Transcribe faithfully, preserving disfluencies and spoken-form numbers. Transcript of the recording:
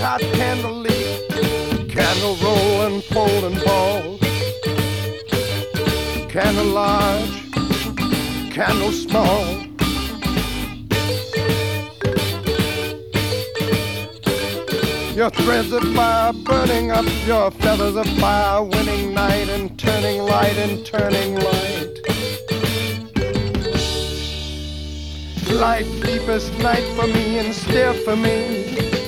hot candle leak, candle roll and fold and ball, candle large, candle small. Your threads of fire burning up, your feathers of fire, winning night and turning light and turning light. Light deepest night for me and still for me.